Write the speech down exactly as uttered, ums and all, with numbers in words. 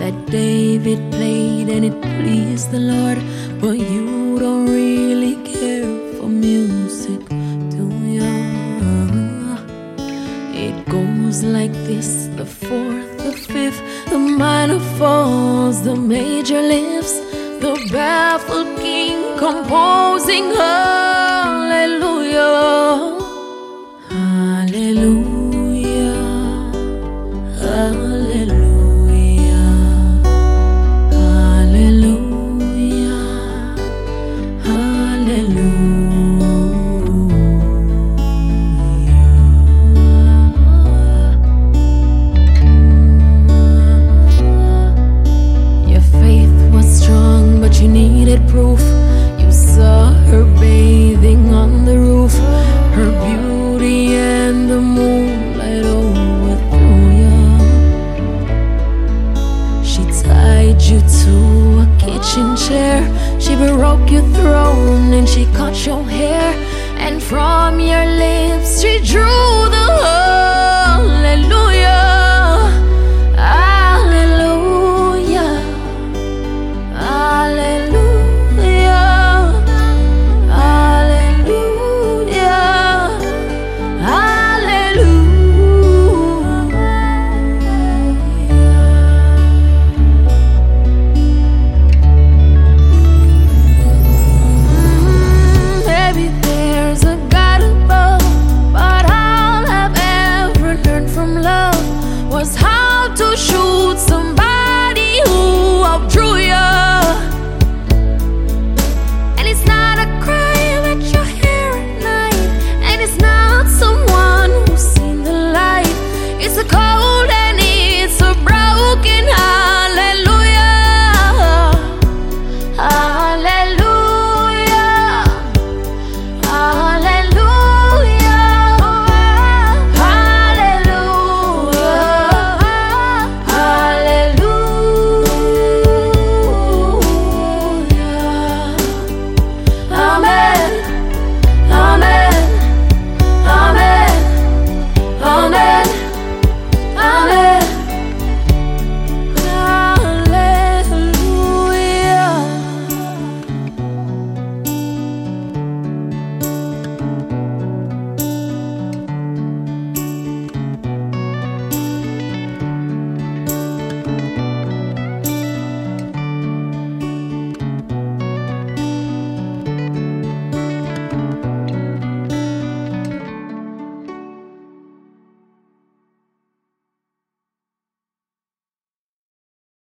that David played and it pleased the Lord. But you don't really care for music, do ya? It goes like this: the fourth, the fifth, the minor falls, the major lifts, the baffled king composing hallelujah, hallelujah, hallelujah, hallelujah, hallelujah. Your faith was strong, but you needed proof. You saw her bathing on the roof, her beauty and the moonlight overthrew you. She tied you to a kitchen chair, she broke your throne and she cut your hair, and from your lips she drew